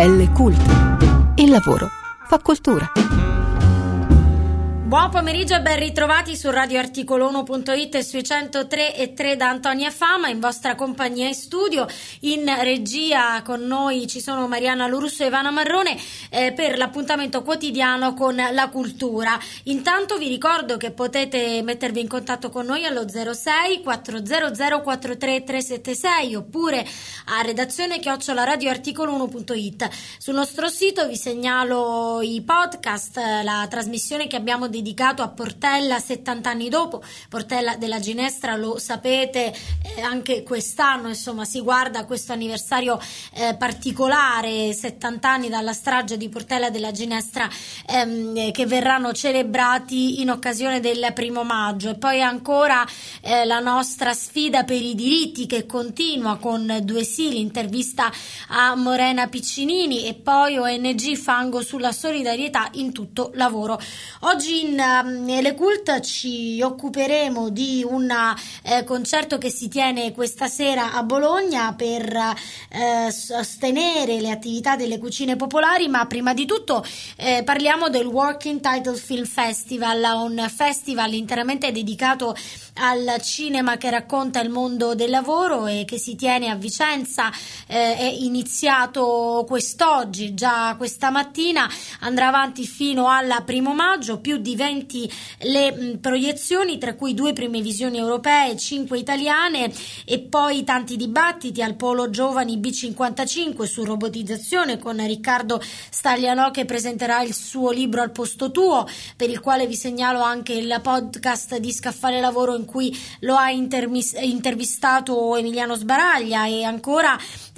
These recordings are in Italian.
L-Cult. Il lavoro fa cultura. Buon pomeriggio e ben ritrovati su radioarticolo1.it e sui 103.3 da Antonia Fama, in vostra compagnia in studio. In regia con noi ci sono Mariana Lorusso e Ivana Marrone per l'appuntamento quotidiano con la cultura. Intanto vi ricordo che potete mettervi in contatto con noi allo 06 400 43 376 oppure a redazione @radioarticolo1.it. Sul nostro sito vi segnalo i podcast, la trasmissione che abbiamo dedicato a Portella 70 anni dopo. Portella della Ginestra, lo sapete, anche quest'anno insomma si guarda questo anniversario particolare, 70 anni dalla strage di Portella della Ginestra, che verranno celebrati in occasione del 1° maggio. E poi ancora la nostra sfida per i diritti, che continua con 2 sì, l'intervista a Morena Piccinini, e poi ONG Fango sulla solidarietà in tutto lavoro. Oggi in L-Cult ci occuperemo di un concerto che si tiene questa sera a Bologna per sostenere le attività delle cucine popolari, ma prima di tutto parliamo del Working Title Film Festival, un festival interamente dedicato al cinema che racconta il mondo del lavoro e che si tiene a Vicenza. È iniziato quest'oggi, già questa mattina, andrà avanti fino al 1° maggio, più di 20 le proiezioni, tra cui 2 prime visioni europee, 5 italiane, e poi tanti dibattiti al Polo Giovani B55 su robotizzazione con Riccardo Staglianò, che presenterà il suo libro Al posto tuo, per il quale vi segnalo anche il podcast di Scaffale Lavoro in cui lo ha intervistato Emiliano Sbaraglia. E ancora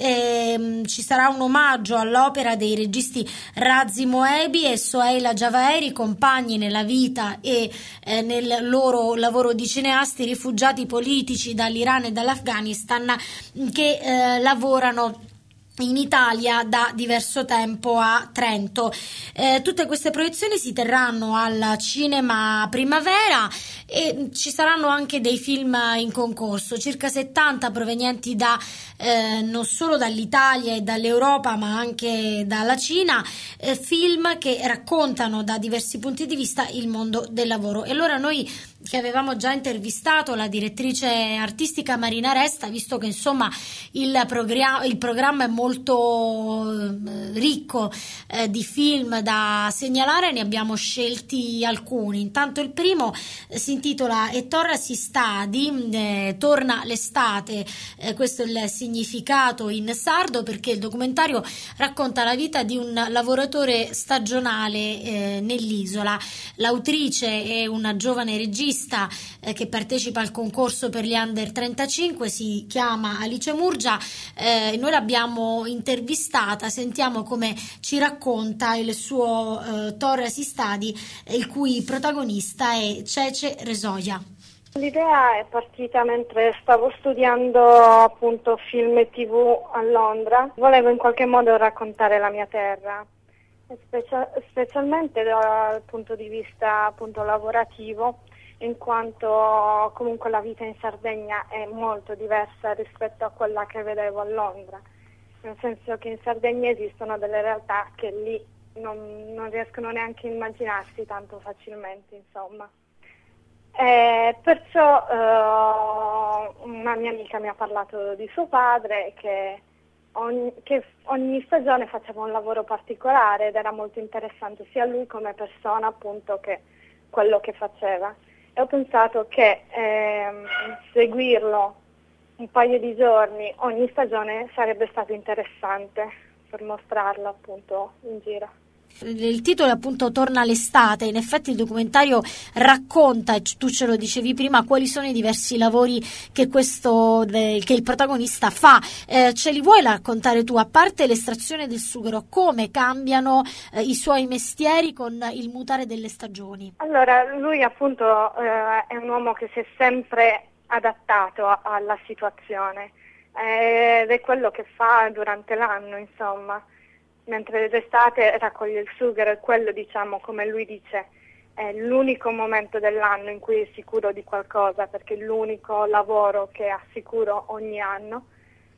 ci sarà un omaggio all'opera dei registi Razi Moebi e Soheila Javaeri, compagni nella vita e nel loro lavoro di cineasti, rifugiati politici dall'Iran e dall'Afghanistan, che lavorano in Italia da diverso tempo a Trento. Tutte queste proiezioni si terranno al Cinema Primavera e ci saranno anche dei film in concorso, circa 70 provenienti da non solo dall'Italia e dall'Europa ma anche dalla Cina, film che raccontano da diversi punti di vista il mondo del lavoro. E allora noi, che avevamo già intervistato la direttrice artistica Marina Resta, visto che insomma il programma è molto ricco di film da segnalare, ne abbiamo scelti alcuni. Intanto il primo si intitola E torna si stadi, torna l'estate, questo è il significato in sardo, perché il documentario racconta la vita di un lavoratore stagionale nell'isola. L'autrice è una giovane regista che partecipa al concorso per gli under 35, si chiama Alice Murgia. Noi l'abbiamo intervistata, sentiamo come ci racconta il suo Torre si stadi, il cui protagonista è Cece Resoia. L'idea è partita mentre stavo studiando appunto film e TV a Londra. Volevo in qualche modo raccontare la mia terra, specialmente dal punto di vista appunto lavorativo, in quanto comunque la vita in Sardegna è molto diversa rispetto a quella che vedevo a Londra, nel senso che in Sardegna esistono delle realtà che lì non riescono neanche a immaginarsi tanto facilmente, insomma. Perciò una mia amica mi ha parlato di suo padre, che ogni stagione faceva un lavoro particolare ed era molto interessante sia lui come persona appunto che quello che faceva. E ho pensato che seguirlo un paio di giorni ogni stagione sarebbe stato interessante per mostrarlo appunto in giro. Il titolo è appunto Torna l'estate. In effetti il documentario racconta, e tu ce lo dicevi prima, quali sono i diversi lavori che il protagonista fa. Ce li vuoi raccontare tu? A parte l'estrazione del sughero, come cambiano i suoi mestieri con il mutare delle stagioni? Allora, lui appunto è un uomo che si è sempre adattato alla situazione ed è quello che fa durante l'anno, insomma. Mentre d'estate raccoglie il sughero, e quello, diciamo, come lui dice, è l'unico momento dell'anno in cui è sicuro di qualcosa, perché è l'unico lavoro che ha sicuro ogni anno.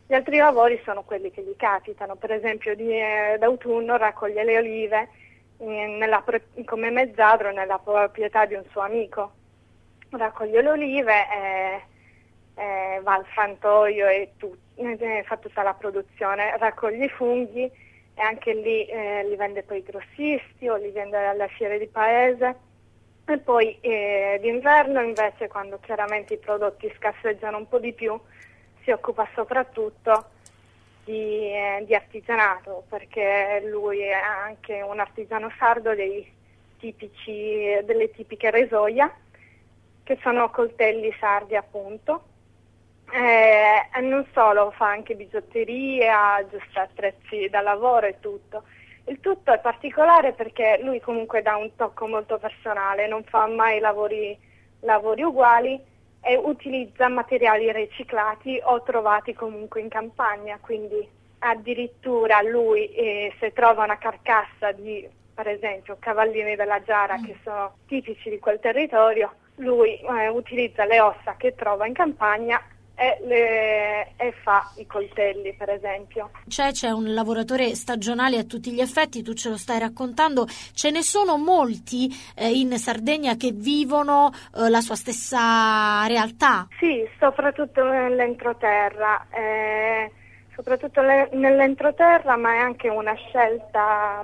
Gli altri lavori sono quelli che gli capitano, per esempio d'autunno raccoglie le olive come mezzadro nella proprietà di un suo amico. Raccoglie le olive, va al frantoio e fa tutta la produzione, raccoglie i funghi e anche lì li vende poi ai grossisti o li vende alle fiere di paese. E poi d'inverno invece, quando chiaramente i prodotti scarseggiano un po' di più, si occupa soprattutto di artigianato, perché lui è anche un artigiano sardo delle tipiche resoia, che sono coltelli sardi appunto, e non solo, fa anche bigiotterie, aggiusta attrezzi da lavoro e tutto. Il tutto è particolare perché lui comunque dà un tocco molto personale, non fa mai lavori uguali e utilizza materiali riciclati o trovati comunque in campagna, quindi addirittura lui se trova una carcassa di, per esempio, cavallini della giara che sono tipici di quel territorio, lui utilizza le ossa che trova in campagna e fa i coltelli, per esempio. C'è un lavoratore stagionale a tutti gli effetti, tu ce lo stai raccontando, ce ne sono molti in Sardegna che vivono la sua stessa realtà? Sì, soprattutto nell'entroterra, ma è anche una scelta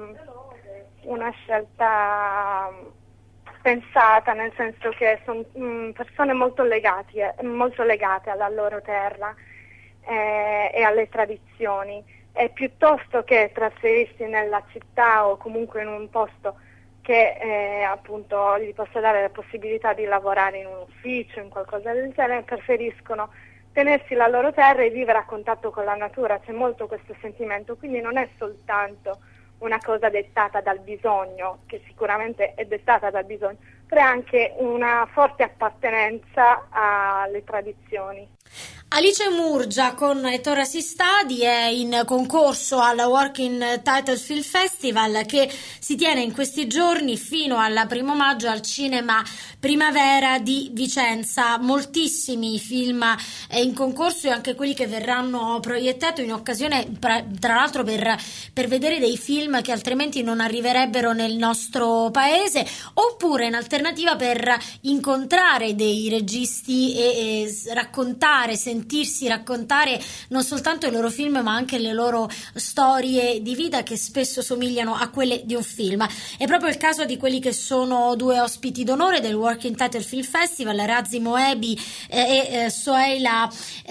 pensata, nel senso che sono persone molto legate alla loro terra e alle tradizioni, e piuttosto che trasferirsi nella città o comunque in un posto che appunto gli possa dare la possibilità di lavorare in un ufficio, in qualcosa del genere, preferiscono tenersi la loro terra e vivere a contatto con la natura. C'è molto questo sentimento, quindi non è soltanto una cosa dettata dal bisogno, che sicuramente è dettata dal bisogno, però è anche una forte appartenenza alle tradizioni. Alice Murgia con Ettore Sistadi è in concorso al Working Title Film Festival che si tiene in questi giorni fino al 1 maggio al Cinema Primavera di Vicenza. Moltissimi film in concorso e anche quelli che verranno proiettati in occasione, tra l'altro, per vedere dei film che altrimenti non arriverebbero nel nostro paese, oppure in alternativa per incontrare dei registi e sentirsi raccontare non soltanto i loro film ma anche le loro storie di vita, che spesso somigliano a quelle di un film. È proprio il caso di quelli che sono due ospiti d'onore del Working Title Film Festival, Razi Moebi e Soheila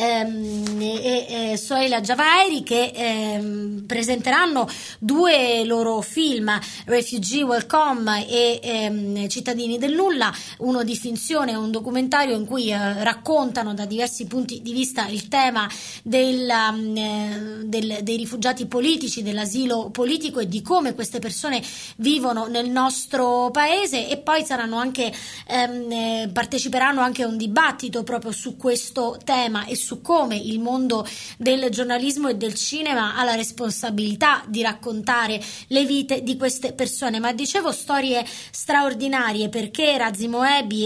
Javaeri, che presenteranno due loro film, Refugee Welcome e Cittadini del Nulla, uno di finzione e un documentario in cui raccontano da diversi punti di vista il tema dei rifugiati politici, dell'asilo politico e di come queste persone vivono nel nostro paese. E poi parteciperanno anche a un dibattito proprio su questo tema e su come il mondo del giornalismo e del cinema ha la responsabilità di raccontare le vite di queste persone. Ma dicevo, storie straordinarie, perché Razi Moebi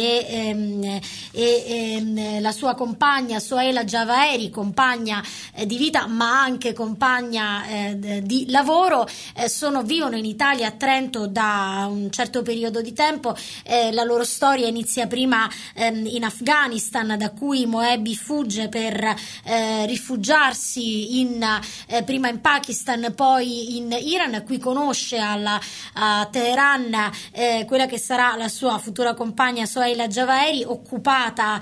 e la sua compagna Soheila Javaeri, compagna di vita ma anche compagna di lavoro, vivono in Italia, a Trento, da un certo periodo di tempo. La loro storia inizia prima in Afghanistan, da cui Moebi fugge per rifugiarsi prima in Pakistan, poi in Iran. Qui conosce a Teheran quella che sarà la sua futura compagna Soheila Javaeri, occupata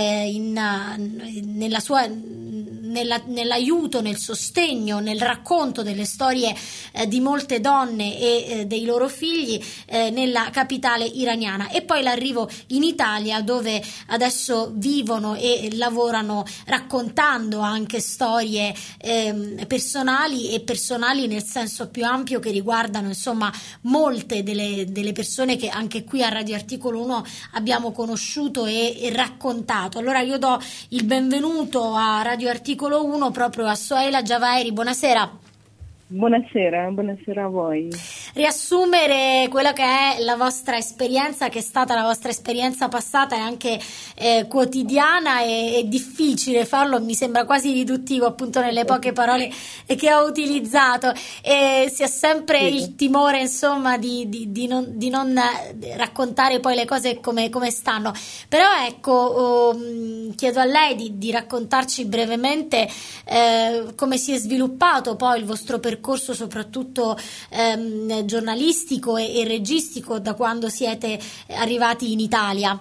nell'aiuto, nel sostegno, nel racconto delle storie di molte donne e dei loro figli nella capitale iraniana. E poi l'arrivo in Italia, dove adesso vivono e lavorano, raccontando anche storie personali nel senso più ampio, che riguardano insomma molte delle persone che anche qui a Radio Articolo 1 abbiamo conosciuto e raccontato. Allora io do il benvenuto a Radio Articolo 1 proprio a Soheila Javaeri. Buonasera. Buonasera a voi. Riassumere quella che è la vostra esperienza, che è stata la vostra esperienza passata e anche quotidiana, è difficile farlo, mi sembra quasi riduttivo appunto nelle poche parole che ho utilizzato, e si ha sempre il timore insomma di non raccontare poi le cose come stanno, però ecco, chiedo a lei di raccontarci brevemente come si è sviluppato poi il vostro percorso, soprattutto giornalistico e registico, da quando siete arrivati in Italia.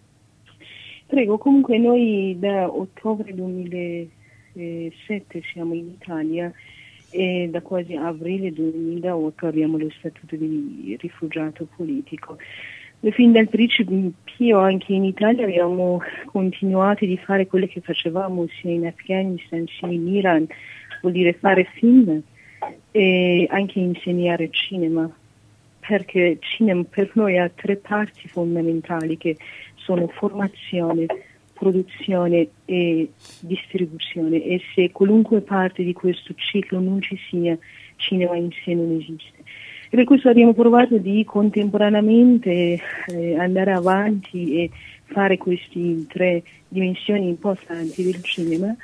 Prego, comunque noi da ottobre 2007 siamo in Italia e da quasi aprile 2008 abbiamo lo statuto di rifugiato politico. Fin dal principio anche in Italia abbiamo continuato di fare quello che facevamo sia in Afghanistan sia in Iran, vuol dire fare film e anche insegnare cinema, perché cinema per noi ha 3 parti fondamentali che sono formazione, produzione e distribuzione, e se qualunque parte di questo ciclo non ci sia, cinema in sé non esiste. E per questo abbiamo provato di contemporaneamente andare avanti e fare queste 3 dimensioni importanti del cinema.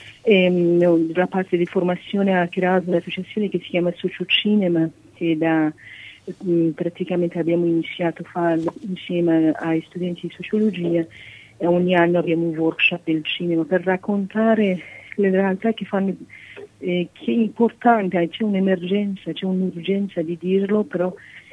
La parte di formazione ha creato un'associazione che si chiama Sociocinema, che praticamente abbiamo iniziato a farlo insieme ai studenti di sociologia, e ogni anno abbiamo un workshop del cinema per raccontare le realtà che fanno, che è importante, c'è un'emergenza, c'è un'urgenza di dirlo, però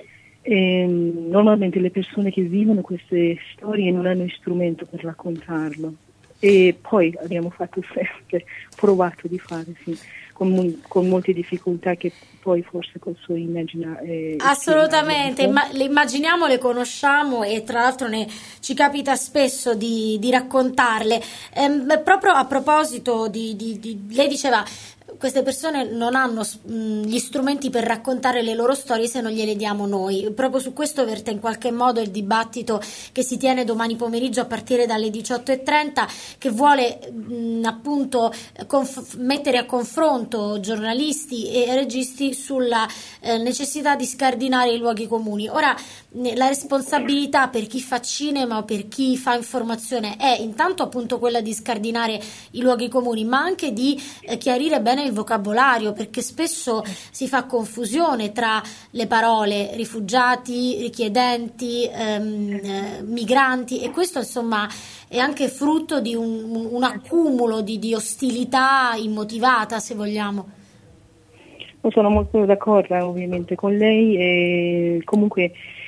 normalmente le persone che vivono queste storie non hanno strumento per raccontarlo. E poi abbiamo fatto sempre, provato di fare, sì, con molte difficoltà che poi forse posso immaginare. Assolutamente, le immaginiamo, le conosciamo e tra l'altro ci capita spesso di raccontarle. Proprio a proposito lei diceva, queste persone non hanno gli strumenti per raccontare le loro storie se non gliele diamo noi. Proprio su questo verte in qualche modo il dibattito che si tiene domani pomeriggio a partire dalle 18:30, che vuole appunto mettere a confronto giornalisti e registi sulla necessità di scardinare i luoghi comuni. Ora, la responsabilità per chi fa cinema o per chi fa informazione è intanto appunto quella di scardinare i luoghi comuni, ma anche di chiarire bene il vocabolario, perché spesso si fa confusione tra le parole rifugiati, richiedenti, migranti, e questo insomma è anche frutto di un accumulo di ostilità immotivata, se vogliamo. Sono molto d'accordo ovviamente con lei, e comunque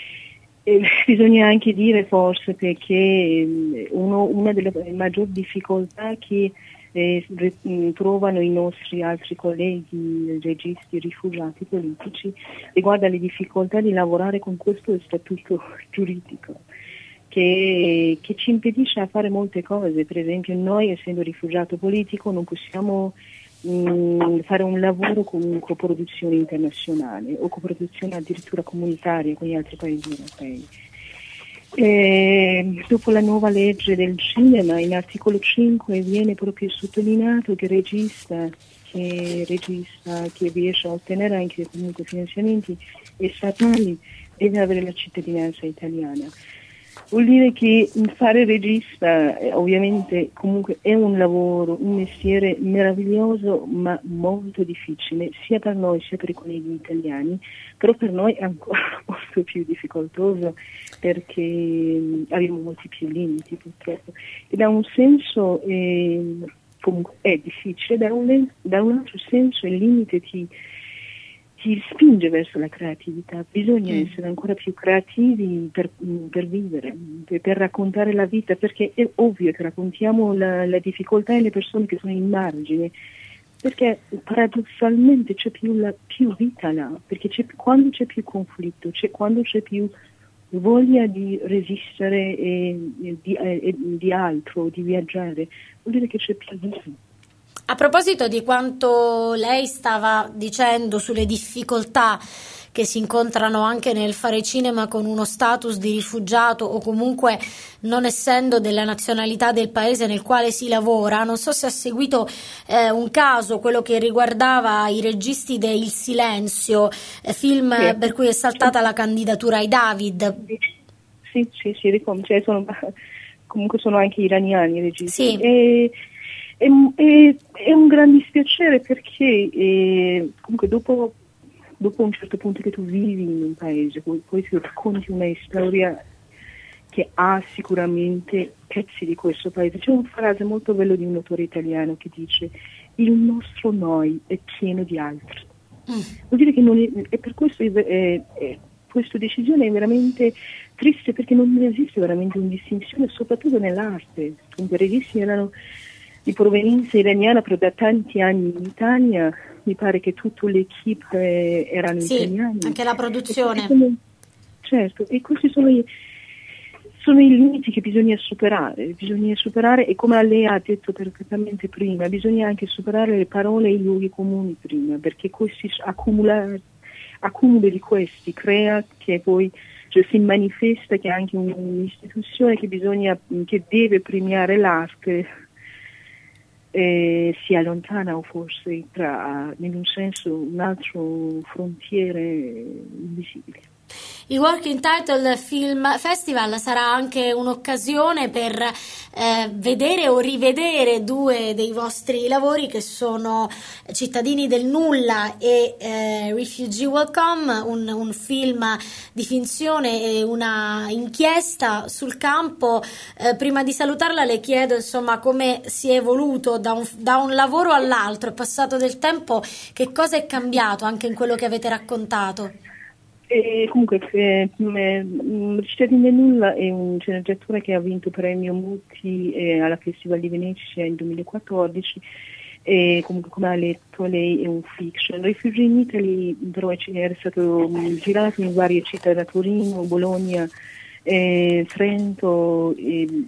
bisogna anche dire forse, perché una delle maggiori difficoltà che trovano i nostri altri colleghi registi rifugiati politici riguarda le difficoltà di lavorare con questo statuto giuridico che ci impedisce a fare molte cose. Per esempio, noi, essendo rifugiato politico, non possiamo fare un lavoro con coproduzione internazionale o coproduzione addirittura comunitaria con gli altri paesi europei. Dopo la nuova legge del cinema, in articolo 5 viene proprio sottolineato che il regista che riesce a ottenere anche comunque finanziamenti statali deve avere la cittadinanza italiana. Vuol dire che fare regista ovviamente comunque è un lavoro, un mestiere meraviglioso ma molto difficile, sia per noi sia per i colleghi italiani, però per noi è ancora molto più difficoltoso perché abbiamo molti più limiti purtroppo. E da un senso comunque è difficile, da un altro senso il limite ti spinge verso la creatività. Bisogna essere ancora più creativi per vivere, per raccontare la vita, perché è ovvio che raccontiamo la difficoltà e le persone che sono in margine, perché paradossalmente c'è più vita là, perché quando c'è più conflitto, quando c'è più voglia di resistere e di altro, di viaggiare, vuol dire che c'è più vita. A proposito di quanto lei stava dicendo sulle difficoltà che si incontrano anche nel fare cinema con uno status di rifugiato o comunque non essendo della nazionalità del paese nel quale si lavora, non so se ha seguito un caso, quello che riguardava i registi de Il Silenzio, film per cui è saltata la candidatura ai David. Sì, cioè comunque sono anche iraniani i registi. Sì. È un gran dispiacere perché comunque dopo un certo punto che tu vivi in un paese, poi ti racconti una storia che ha sicuramente pezzi di questo paese. C'è una frase molto bella di un autore italiano che dice: il nostro noi è pieno di altri. Vuol dire che non è, e per questo questa decisione è veramente triste, perché non esiste veramente una distinzione, soprattutto nell'arte. I registi erano di provenienza iraniana, però da tanti anni in Italia mi pare che tutta l'equipe erano italiani. Anche la produzione. Certo, e questi sono i limiti che bisogna superare, e come lei ha detto perfettamente prima, bisogna anche superare le parole e i luoghi comuni prima, perché questi accumulo di questi crea che poi si manifesta che anche un'istituzione che deve premiare l'arte si allontana, o forse in un senso un altro frontiere invisibile. Il Working Title Film Festival sarà anche un'occasione per vedere o rivedere due dei vostri lavori, che sono Cittadini del Nulla e Refugee Welcome, un film di finzione e una inchiesta sul campo. Prima di salutarla le chiedo insomma come si è evoluto da un lavoro all'altro, è passato del tempo, che cosa è cambiato anche in quello che avete raccontato? Comunque Cittadini del Nulla è un sceneggiatura che ha vinto premio Mutti alla Festival di Venezia nel 2014, e comunque, come ha letto lei, è un fiction. Refugee in Italy però è stato girato in varie città, da Torino, Bologna, Trento,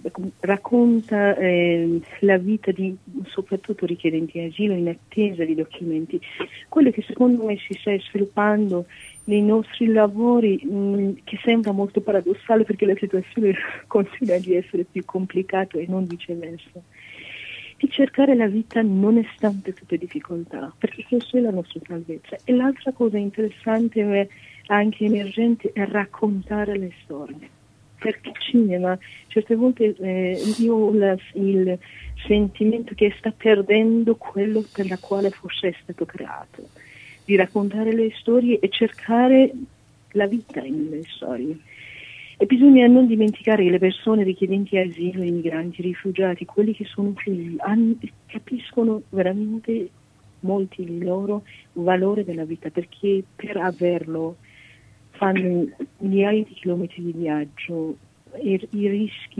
racconta la vita di soprattutto richiedenti asilo in attesa di documenti. Quello che secondo me si sta sviluppando nei nostri lavori, che sembra molto paradossale perché la situazione continua di essere più complicata e non viceversa, di cercare la vita nonostante tutte le difficoltà, perché questa è la nostra salvezza. E l'altra cosa interessante e anche emergente è raccontare le storie, perché il cinema certe volte io ho il sentimento che sta perdendo quello per la quale forse è stato creato, di raccontare le storie e cercare la vita nelle storie. E bisogna non dimenticare che le persone richiedenti asilo, i migranti, i rifugiati, quelli che sono qui, capiscono veramente molti di loro il valore della vita, perché per averlo fanno migliaia di chilometri di viaggio e i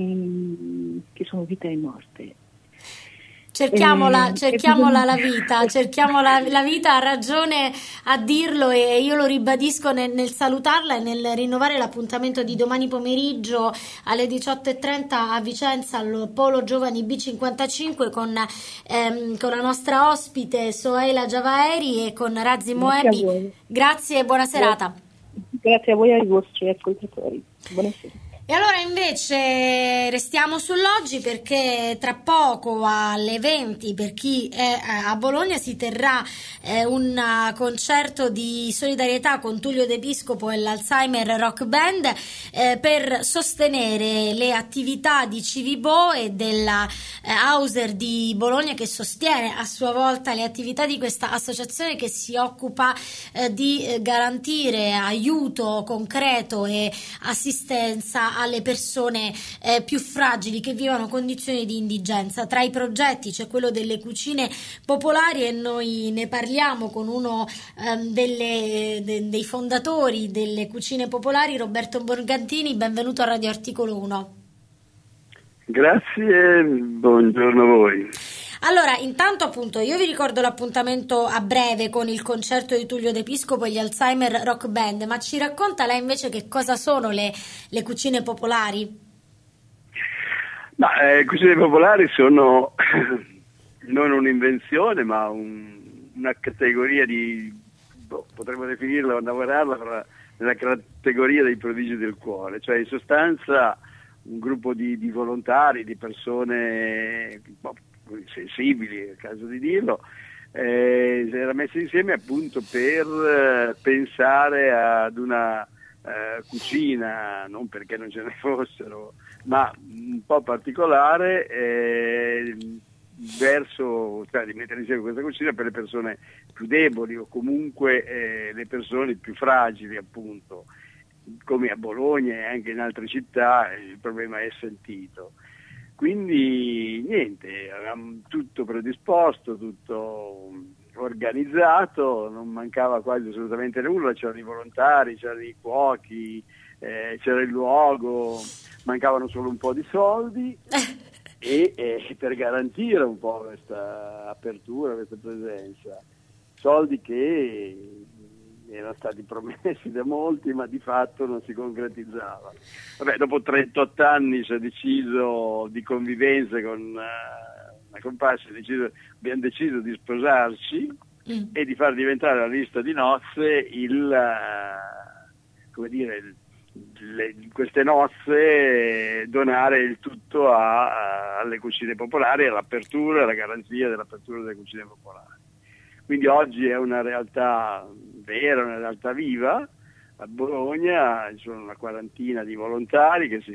rischi che sono vita e morte. Cerchiamola la vita, la vita, ha ragione a dirlo, e io lo ribadisco nel salutarla e nel rinnovare l'appuntamento di domani pomeriggio alle 18:30 a Vicenza al Polo Giovani B55 con la nostra ospite Sohaila Javaeri e con Razi Moebi. Grazie e buona serata. Grazie a voi e ai vostri ascoltatori. Buonasera. E allora invece restiamo sull'oggi, perché tra poco alle 20, per chi è a Bologna, si terrà un concerto di solidarietà con Tullio De Piscopo e l'Alzheimer Rock Band per sostenere le attività di Civibo e della Hauser di Bologna, che sostiene a sua volta le attività di questa associazione che si occupa di garantire aiuto concreto e assistenza alle persone più fragili che vivono condizioni di indigenza. Tra i progetti c'è quello delle cucine popolari, e noi ne parliamo con uno dei fondatori delle cucine popolari, Roberto Morgantini. Benvenuto a Radio Articolo 1. Grazie, buongiorno a voi. Allora, intanto appunto io vi ricordo l'appuntamento a breve con il concerto di Tullio De Piscopo e gli Alzheimer Rock Band, ma ci racconta lei invece che cosa sono le cucine popolari? Le cucine popolari sono non un'invenzione, ma una categoria potremmo definirla o lavorarla nella categoria dei prodigi del cuore, cioè in sostanza un gruppo di volontari, di persone sensibili, è il caso di dirlo, si era messo insieme appunto per pensare ad una cucina, non perché non ce ne fossero, ma un po' particolare, cioè di mettere insieme questa cucina per le persone più deboli o comunque le persone più fragili, appunto, come a Bologna e anche in altre città il problema è sentito. Quindi niente, avevamo tutto predisposto, tutto organizzato, non mancava quasi assolutamente nulla, c'erano i volontari, c'erano i cuochi, c'era il luogo, mancavano solo un po' di soldi e per garantire un po' questa apertura, questa presenza, soldi che erano stati promessi da molti ma di fatto non si concretizzavano. Vabbè, dopo 38 anni si è deciso di convivenza con la compagna, abbiamo deciso di sposarci e di far diventare la lista di nozze queste nozze, donare il tutto alle cucine popolari, all'apertura, alla garanzia dell'apertura delle cucine popolari. Quindi oggi è una realtà vera, una realtà viva. A Bologna ci sono una quarantina di volontari che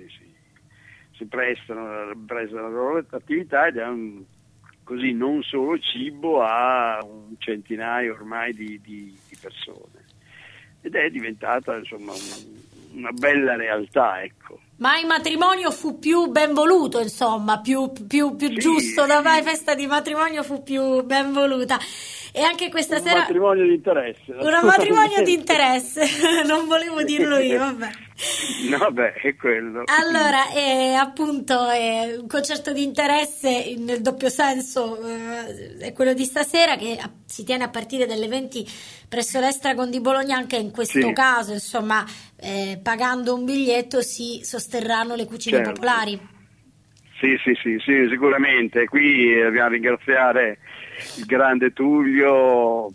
si prestano alla loro attività ed è così non solo cibo a un centinaio ormai di persone. Ed è diventata insomma una bella realtà, ecco. Ma il matrimonio fu più ben voluto, insomma, più giusto, da festa di matrimonio fu più ben voluta. E anche questa sera... Un matrimonio di interesse. Un matrimonio di interesse, non volevo dirlo io, vabbè. No, beh, è quello. Allora, appunto, un concerto di interesse nel doppio senso è quello di stasera, che si tiene a partire dalle 20 presso l'Estragon di Bologna. Anche in questo caso, insomma, pagando un biglietto si sosterranno le cucine popolari. Sì, sicuramente. Qui dobbiamo ringraziare il grande Tullio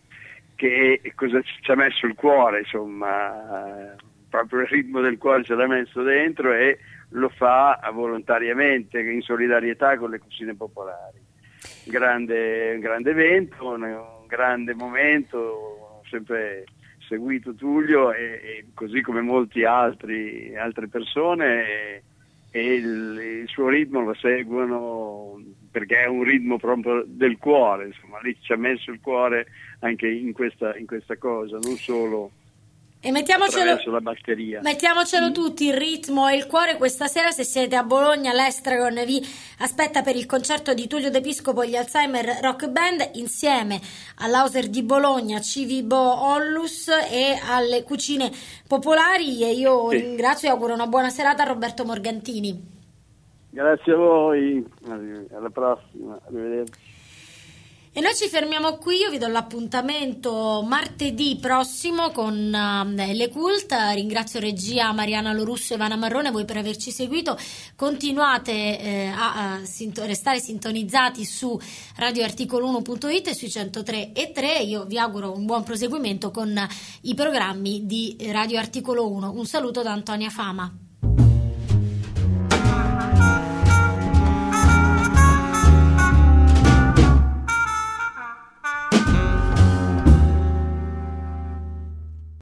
che cosa ci ha messo il cuore, insomma, proprio il ritmo del cuore ce l'ha messo dentro e lo fa volontariamente, in solidarietà con le cucine popolari. Un grande evento, un grande momento, ho sempre seguito Tullio e così come molti altre persone e il suo ritmo lo seguono perché è un ritmo proprio del cuore, insomma, lì ci ha messo il cuore anche in questa cosa, non solo e mettiamocelo la batteria. Mettiamocelo tutti, il ritmo e il cuore. Questa sera, se siete a Bologna, l'Estragon vi aspetta per il concerto di Tullio De Piscopo e gli Alzheimer Rock Band, insieme all'Auser di Bologna, Civibo Ollus e alle cucine popolari. E io ringrazio e auguro una buona serata a Roberto Morgantini. Grazie a voi, alla prossima, arrivederci. E noi ci fermiamo qui, io vi do l'appuntamento martedì prossimo con Le Cult. Ringrazio regia Mariana Lorusso e Ivana Marrone, voi per averci seguito. Continuate a restare sintonizzati su radioarticolo1.it e sui 103.3. Io vi auguro un buon proseguimento con i programmi di Radio Articolo 1. Un saluto da Antonia Fama.